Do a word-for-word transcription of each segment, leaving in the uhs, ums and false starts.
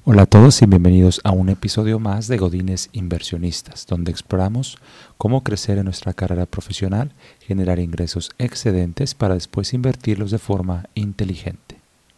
Hola a todos y bienvenidos a un episodio más de Godines Inversionistas, donde exploramos cómo crecer en nuestra carrera profesional, generar ingresos excedentes para después invertirlos de forma inteligente.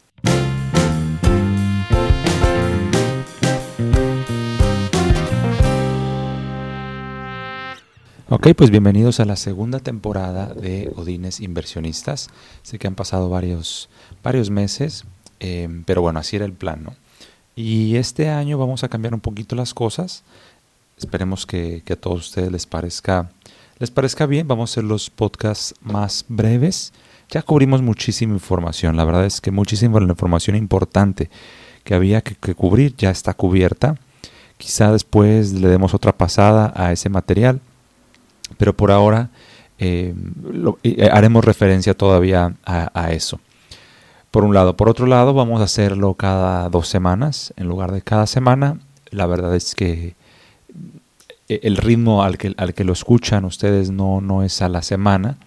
Ok, pues bienvenidos a la segunda temporada de Godines Inversionistas. Sé que han pasado varios, varios meses, eh, pero bueno, así era el plan, ¿no? Y este año vamos a cambiar un poquito las cosas. Esperemos que, que a todos ustedes les parezca, les parezca bien. Vamos a hacer los podcasts más breves. Ya cubrimos muchísima información. La verdad es que muchísima la información importante que había que, que cubrir ya está cubierta. Quizá después le demos otra pasada a ese material. Pero por ahora eh, lo, eh, haremos referencia todavía a, a eso. Por un lado. Por otro lado, vamos a hacerlo cada dos semanas en lugar de cada semana. La verdad es que el ritmo al que, al que lo escuchan ustedes no, no es a la semana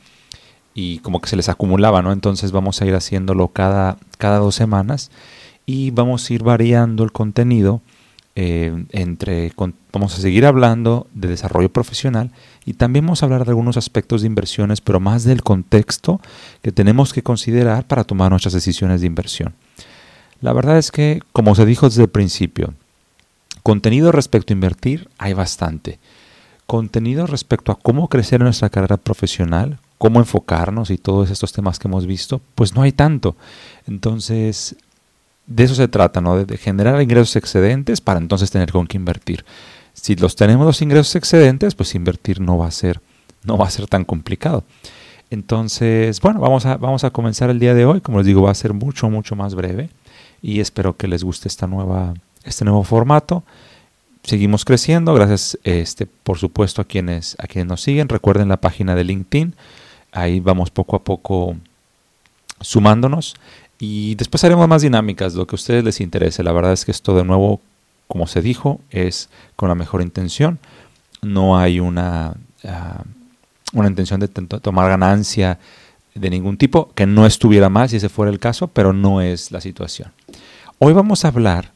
y como que se les acumulaba, ¿no? Entonces vamos a ir haciéndolo cada, cada dos semanas y vamos a ir variando el contenido. Eh, entre, con, vamos a seguir hablando de desarrollo profesional y también vamos a hablar de algunos aspectos de inversiones, pero más del contexto que tenemos que considerar para tomar nuestras decisiones de inversión. La verdad es que, como se dijo desde el principio, contenido respecto a invertir hay bastante. Contenido respecto a cómo crecer en nuestra carrera profesional, cómo enfocarnos y todos estos temas que hemos visto, pues no hay tanto. Entonces, de eso se trata, ¿no? De, de generar ingresos excedentes para entonces tener con qué invertir. Si los tenemos los ingresos excedentes, pues invertir no va a ser, no va a ser tan complicado. Entonces, bueno, vamos a, vamos a comenzar el día de hoy. Como les digo, va a ser mucho, mucho más breve y espero que les guste esta nueva, este nuevo formato. Seguimos creciendo, gracias, este, por supuesto, a quienes, a quienes nos siguen. Recuerden la página de LinkedIn, ahí vamos poco a poco sumándonos. Y después haremos más dinámicas, lo que a ustedes les interese. La verdad es que esto de nuevo, como se dijo, es con la mejor intención. No hay una, uh, una intención de t- tomar ganancia de ningún tipo, que no estuviera mal si ese fuera el caso, pero no es la situación. Hoy vamos a hablar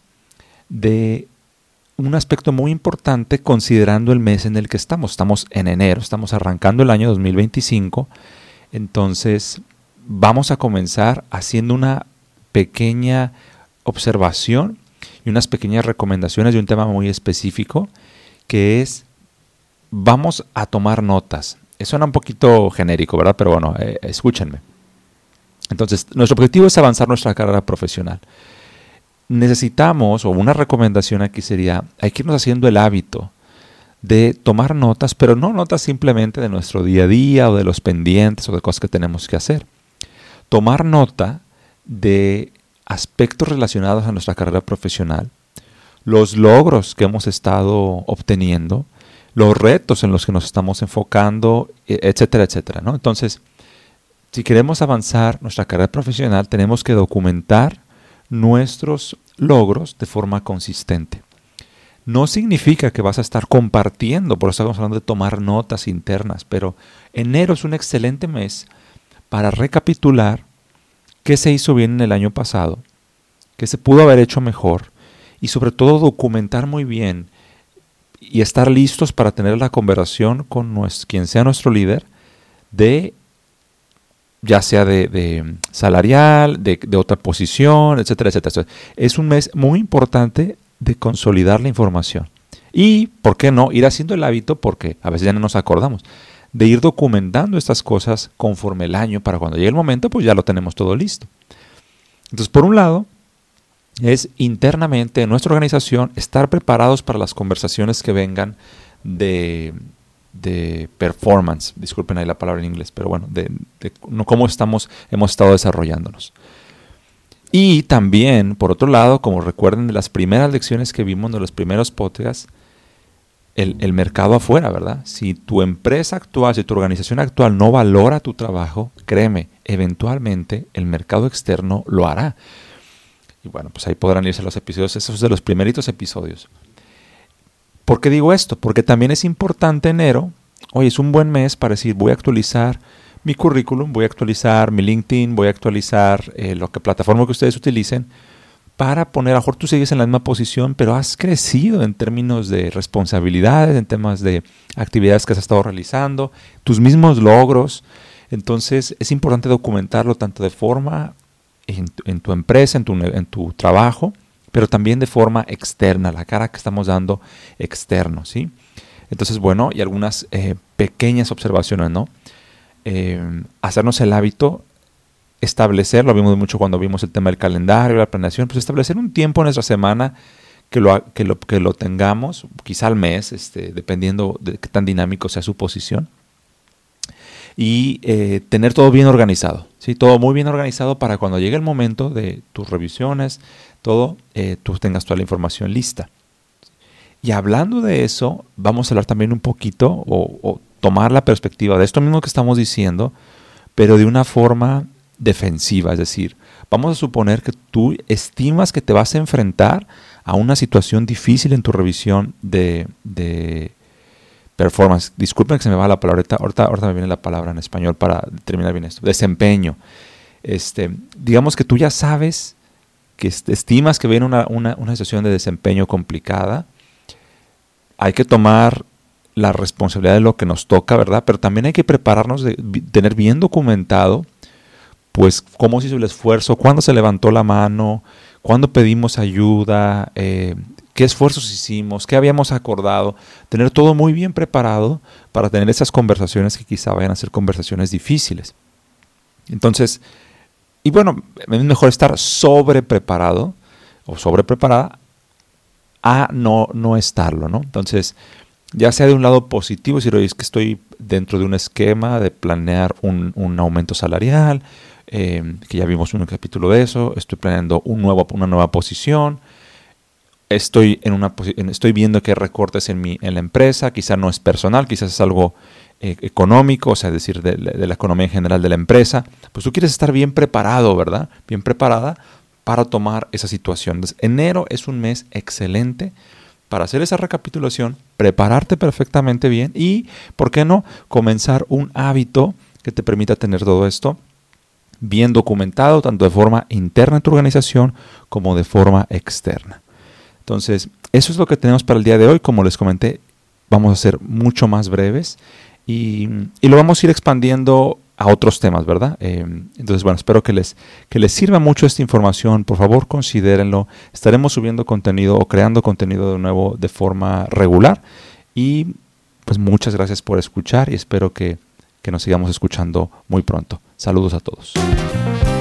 de un aspecto muy importante considerando el mes en el que estamos. Estamos en enero, estamos arrancando el año dos mil veinticinco, entonces vamos a comenzar haciendo una pequeña observación y unas pequeñas recomendaciones de un tema muy específico que es, vamos a tomar notas. Eso suena un poquito genérico, ¿verdad? Pero bueno, eh, escúchenme. Entonces, nuestro objetivo es avanzar nuestra carrera profesional. Necesitamos, o una recomendación aquí sería, hay que irnos haciendo el hábito de tomar notas, pero no notas simplemente de nuestro día a día o de los pendientes o de cosas que tenemos que hacer. Tomar nota de aspectos relacionados a nuestra carrera profesional, los logros que hemos estado obteniendo, los retos en los que nos estamos enfocando, etcétera, etcétera, ¿no? Entonces, si queremos avanzar nuestra carrera profesional, tenemos que documentar nuestros logros de forma consistente. No significa que vas a estar compartiendo, por eso estamos hablando de tomar notas internas, pero enero es un excelente mes para recapitular qué se hizo bien en el año pasado, qué se pudo haber hecho mejor y sobre todo documentar muy bien y estar listos para tener la conversación con nuestro, quien sea nuestro líder, de ya sea de, de salarial, de, de otra posición, etcétera, etcétera. Es un mes muy importante de consolidar la información. Y, ¿por qué no? Ir haciendo el hábito, porque a veces ya no nos acordamos, de ir documentando estas cosas conforme el año, para cuando llegue el momento, pues ya lo tenemos todo listo. Entonces, por un lado, es internamente en nuestra organización estar preparados para las conversaciones que vengan de, de performance, disculpen ahí la palabra en inglés, pero bueno, de, de no, cómo estamos, hemos estado desarrollándonos. Y también, por otro lado, como recuerden de las primeras lecciones que vimos de los primeros podcasts, El, el mercado afuera, ¿verdad? Si tu empresa actual, si tu organización actual no valora tu trabajo, créeme, eventualmente el mercado externo lo hará. Y bueno, pues ahí podrán irse los episodios, esos de los primeritos episodios. ¿Por qué digo esto? Porque también es importante enero, oye, es un buen mes para decir, voy a actualizar mi currículum, voy a actualizar mi LinkedIn, voy a actualizar eh, lo que plataforma que ustedes utilicen, para poner, a lo mejor tú sigues en la misma posición, pero has crecido en términos de responsabilidades, en temas de actividades que has estado realizando, tus mismos logros. Entonces es importante documentarlo tanto de forma en, en tu empresa, en tu, en tu trabajo, pero también de forma externa, la cara que estamos dando externo, ¿sí? Entonces, bueno, y algunas eh, pequeñas observaciones, ¿no? Eh, hacernos el hábito, establecer, lo vimos mucho cuando vimos el tema del calendario, la planeación, pues establecer un tiempo en nuestra semana que lo, que lo, que lo tengamos, quizá al mes, este, dependiendo de qué tan dinámico sea su posición, y eh, tener todo bien organizado, ¿sí? Todo muy bien organizado para cuando llegue el momento de tus revisiones, todo, eh, tú tengas toda la información lista. Y hablando de eso, vamos a hablar también un poquito o, o tomar la perspectiva de esto mismo que estamos diciendo, pero de una forma defensiva. Es decir, vamos a suponer que tú estimas que te vas a enfrentar a una situación difícil en tu revisión de, de performance. Disculpen que se me va la palabra, ahorita, ahorita, ahorita me viene la palabra en español para terminar bien esto. Desempeño. Este, digamos que tú ya sabes que estimas que viene una, una, una situación de desempeño complicada. Hay que tomar la responsabilidad de lo que nos toca, ¿verdad? Pero también hay que prepararnos, de tener bien documentado, pues, cómo se hizo el esfuerzo, cuándo se levantó la mano, cuándo pedimos ayuda, eh, qué esfuerzos hicimos, qué habíamos acordado. Tener todo muy bien preparado para tener esas conversaciones que quizá vayan a ser conversaciones difíciles. Entonces, y bueno, es mejor estar sobre preparado o sobre preparada a no, no estarlo, ¿no? Entonces, ya sea de un lado positivo, si es que estoy dentro de un esquema de planear un, un aumento salarial, eh, que ya vimos un capítulo de eso, estoy planeando un nuevo, una nueva posición, estoy, en una, estoy viendo que hay recortes en, mi, en la empresa, quizás no es personal, quizás es algo eh, económico, o sea, es decir, de, de la economía en general de la empresa, pues tú quieres estar bien preparado, ¿verdad? Bien preparada para tomar esa situación. Entonces, enero es un mes excelente para hacer esa recapitulación, prepararte perfectamente bien y, ¿por qué no?, comenzar un hábito que te permita tener todo esto bien documentado, tanto de forma interna en tu organización como de forma externa. Entonces, eso es lo que tenemos para el día de hoy. Como les comenté, vamos a ser mucho más breves y, y lo vamos a ir expandiendo a otros temas, ¿verdad? Eh, entonces, bueno, espero que les, que les sirva mucho esta información. Por favor, considérenlo. Estaremos subiendo contenido o creando contenido de nuevo de forma regular. Y pues muchas gracias por escuchar y espero que, que nos sigamos escuchando muy pronto. Saludos a todos.